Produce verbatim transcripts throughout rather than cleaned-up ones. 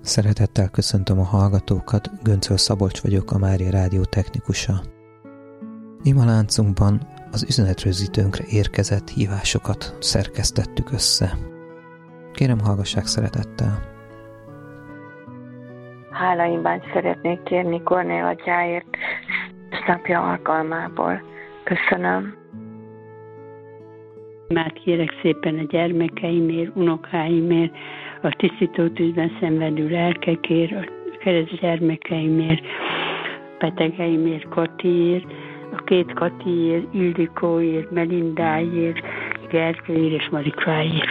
Szeretettel köszöntöm a hallgatókat, Göncöl Szabolcs vagyok, a Mária Rádió technikusa. Imaláncunkban az üzenetrögzítőnkre érkezett hívásokat szerkesztettük össze. Kérem, hallgassák szeretettel. Hálaimban szeretnék kérni Kornél atyáért napja alkalmából. Köszönöm. Már kérek szépen a gyermekeimért, unokáimért, a tisztító tűzben szenvedő lelkekért, a kereszt gyermekeimért, betegeimért, Katiért, a két Katiért, Ildikóért, Melindáért, Gergőért és Marikáért.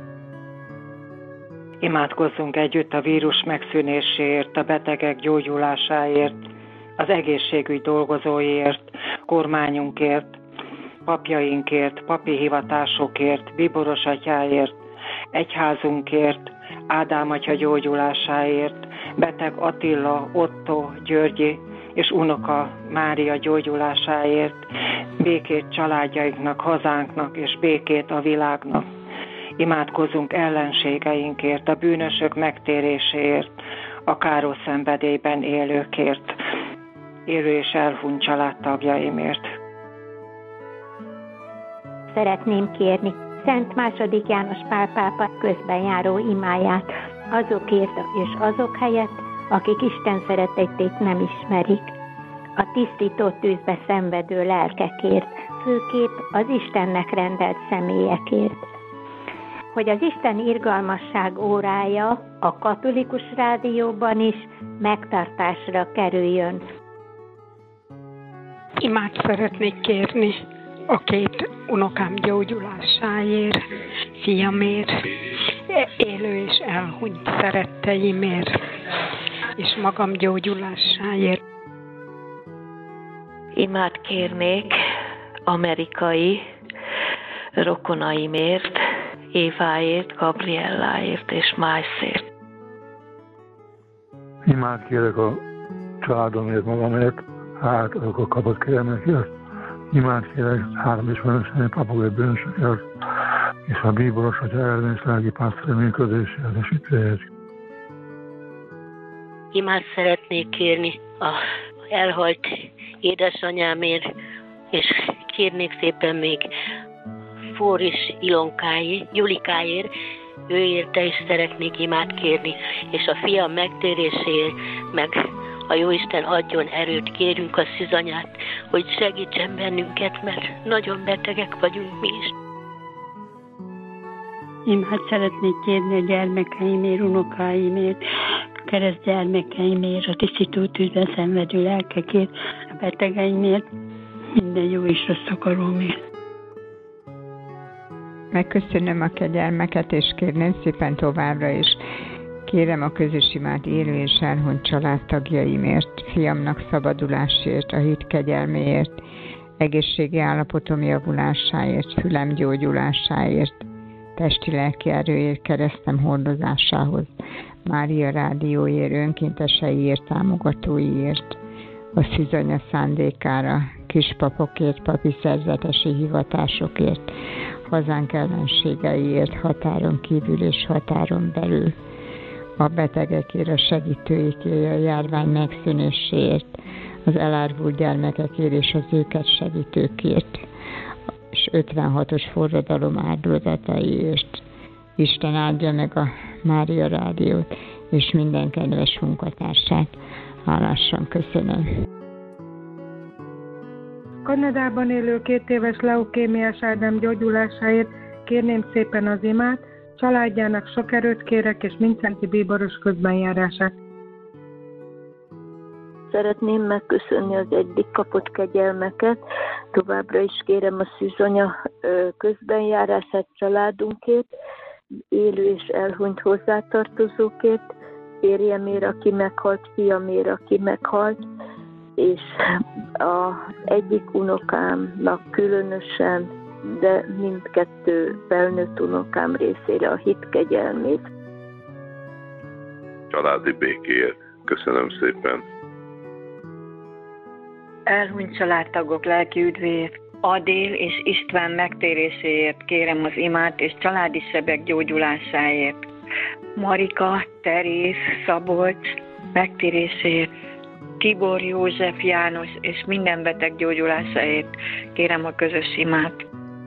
Imádkozzunk együtt a vírus megszűnéséért, a betegek gyógyulásáért, az egészségügy dolgozóiért, kormányunkért, papjainkért, papi hivatásokért, bíboros atyáért, egyházunkért, Ádám atya gyógyulásáért, beteg Attila, Otto, Györgyi és unoka Mária gyógyulásáért, békét családjainknak, hazánknak és békét a világnak. Imádkozzunk ellenségeinkért, a bűnösök megtéréséért, a káros szenvedélyben élőkért, élő és elhunyt családtagjaimért. Szeretném kérni Szent második János Pál pápa közben járó imáját azokért és azok helyett, akik Isten szeretetét nem ismerik, a tisztító tűzbe szenvedő lelkekért, főképp az Istennek rendelt személyekért. Hogy az Isten irgalmasság órája a katolikus rádióban is megtartásra kerüljön. Imát szeretnék kérni a két unokám gyógyulásáért, fiamért, élő és elhunyt szeretteimért, és magam gyógyulásáért. Imát kérnék amerikai rokonaimért, Éváért, Gabrielláért és Májszért. Imát kérek a családomért, magamért, hát azok a kapott kérelmekért. Imát kérek három ismerősömért, apukai bűnösökért, és a bíboros atya ellen és lelki pásztor működéséhez és hitvéhez. Imát szeretnék kérni a elhalt édesanyámért, és kérnék szépen még Fóris Ilonkáért, Julikáért, ő érte is szeretnék imát kérni, és a fiam megtéréséért, meg a Jóisten adjon erőt, kérünk a szűzanyát, hogy segítsen bennünket, mert nagyon betegek vagyunk mi is. Imát szeretnék kérni a gyermekeimért, unokáimért, a kereszt gyermekeimért, a tisztító tűzben szenvedő lelkekért, a betegeimért, minden jó és rossz akarómért. Megköszönöm a kegyelmeket, és kérném szépen továbbra is. Kérem a közös imát élő és elhunyt családtagjaimért, fiamnak szabadulásért, a hit kegyelméért, egészségi állapotom javulásáért, fülem gyógyulásáért, testi-lelki erőért, keresztem hordozásához, Mária Rádióért, önkénteseiért, támogatóiért, a szűzanya szándékára, kispapokért, papi szerzetesi hivatásokért, hazánk ellenségeiért, határon kívül és határon belül, a betegekért, a segítőikért, a járvány megszűnéséért, az elárvult gyermekekért és az őket segítőkért, és ötvenhatos forradalom áldozataiért. Isten áldja meg a Mária Rádiót, és minden kedves munkatársát. Hálásan köszönöm. Kanadában élő két éves leukémiás Ádám gyógyulásáért kérném szépen az imát, családjának sok erőt kérek, és mindszenti bíboros közbenjárását. Szeretném megköszönni az eddig kapott kegyelmeket, továbbra is kérem a szűzanya közbenjárását családunkért, élő és elhunyt hozzátartozókért, férjemért, aki meghalt, fiamért, aki meghalt, és az egyik unokámnak különösen, de mindkettő felnőtt unokám részére a hit kegyelmét. Családi békéért köszönöm szépen. Elhunyt családtagok lelki üdvéért, Adél és István megtéréséért kérem az imát, és családi sebek gyógyulásáért. Marika, Teréz, Szabolcs megtérésért, Tibor, József, János és minden beteg gyógyulásáért kérem a közös imát.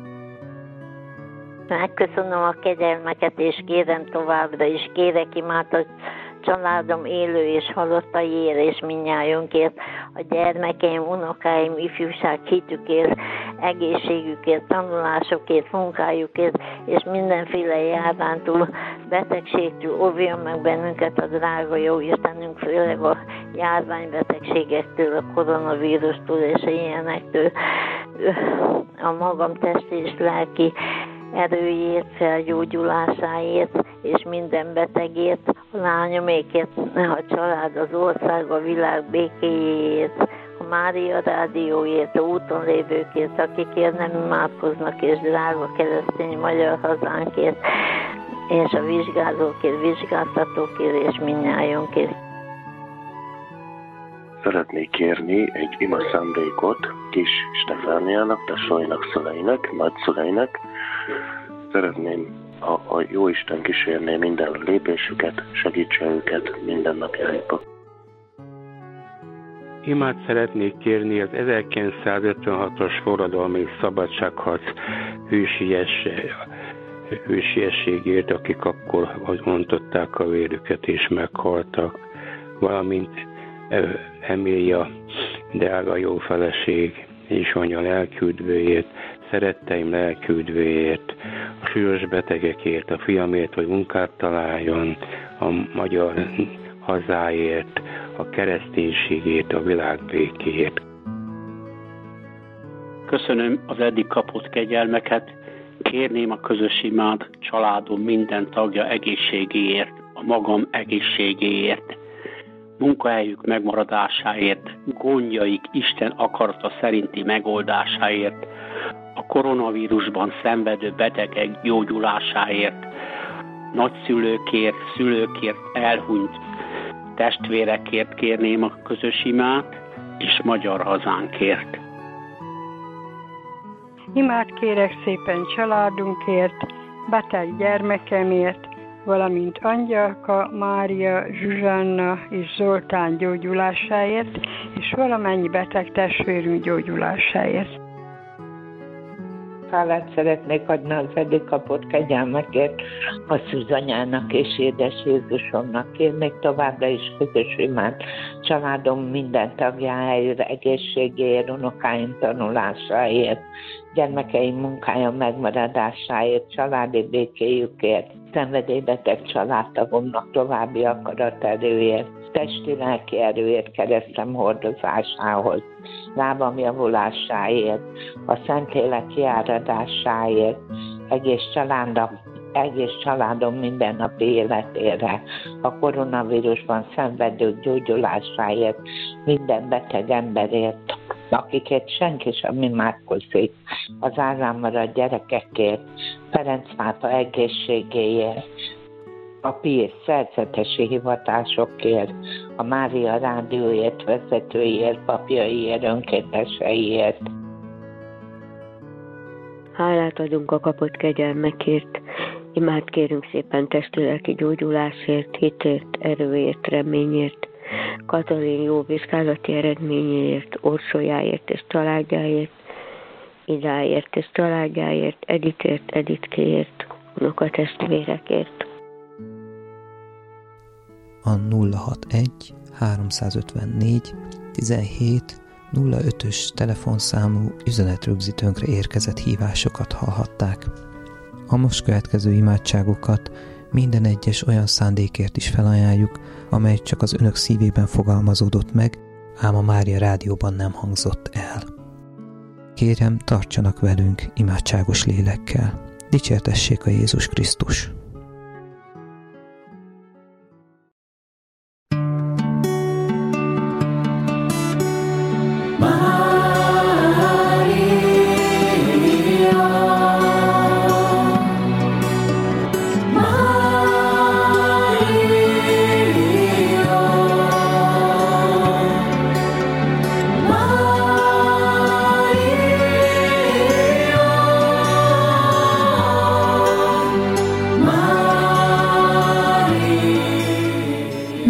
Megköszönöm a kegyelmeket, és kérem továbbra is, kérek imát a családom élő és halottaiért, és mindnyájunkért, a gyermekeim, unokáim, ifjúság hitükért, egészségükért, tanulásokért, munkájukért, és mindenféle járántól, betegségtől óvjon meg bennünket a drága jó Istenünk, főleg a járványbetegségektől, a koronavírustól és ilyenektől, a magam testi és lelki erőjét, felgyógyulásáért, és minden betegért, a lányomékért, a család, az ország, a világ békéjéért, a Mária rádióért, a úton lévőkért, akikért nem imádkoznak, és drága keresztény magyar hazánkért, és a vizsgálókért, vizsgáltatókért, és mindnyájunkért. Szeretnék kérni egy ima szándékot kis Stefániának, tesóinak, szüleinek, nagyszüleinek. Szeretném, ha a Jóisten kísérné minden lépésüket, segítse őket minden napjaikban. Imát szeretnék kérni az ezerkilencszázötvenhatos forradalmi szabadságharc hősies, hősiességért, akik akkor mondották a vérüket és meghaltak, valamint Emília, drága jó feleség és anya lelküldvőjét, szeretteim lelküldvőjét, a súlyos betegekért, a fiamért, hogy munkát találjon, a magyar hazáért, a kereszténységért, a világ békéért. Köszönöm az eddig kapott kegyelmeket, kérném a közös imát családom minden tagja egészségéért, a magam egészségéért, munkahelyük megmaradásáért, gondjaik Isten akarata szerinti megoldásáért, a koronavírusban szenvedő betegek gyógyulásáért, nagyszülőkért, szülőkért, elhunyt testvérekért kérném a közös imát, és magyar hazánkért. Imát kérek szépen családunkért, beteg gyermekemért, valamint Angyalka, Mária, Zsuzsanna és Zoltán gyógyulásáért, és valamennyi beteg testvérünk gyógyulásáért. Hálát szeretnék adni az eddig kapott kegyelmekért a Szűzanyának és édes Jézusomnak. Kérnék továbbra is közös imát családom minden tagjáért, egészségéért, unokáim tanulásáért, gyermekeim munkája megmaradásáért, családi békéjükért, szenvedélybeteg családtagomnak további akaraterőért, testi-lelki erőért, keresztem hordozásához, lábam javulásáért, a Szentlélek kiáradásáért, egész családom, egész családom mindennapi életére, a koronavírusban szenvedők gyógyulásáért, minden beteg emberért, akiket senki sem imádkozik, az állán maradt gyerekekért, Ferenc pápa egészségéért, a Pius szerzetesi hivatásokért, a Mária rádióért, vezetőiért, papjaiért, önkénteseiért. Hálát adunk a kapott kegyelmekért, imát kérünk szépen testi-lelki gyógyulásért, hitért, erőért, reményért, Katalin jó vizsgálati eredményéért, Orsolyáért és családjáért, Idáért és családjáért, Editért, Editkéért, unokatestvérekért. A nulla hatvanegy háromszázötvennégy tizenhét nulla ötös telefonszámú üzenetrögzítőnkre érkezett hívásokat hallhatták. A most következő imádságokat minden egyes olyan szándékért is felajánljuk, amely csak az önök szívében fogalmazódott meg, ám a Mária rádióban nem hangzott el. Kérem, tartsanak velünk imádságos lélekkel. Dicsértessék a Jézus Krisztus! My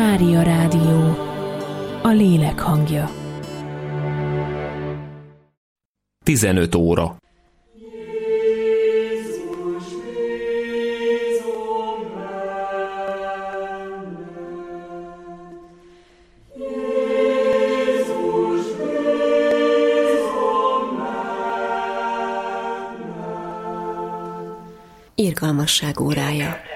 Mária Rádió, a lélek hangja. tizenöt óra. Irgalmasság órája.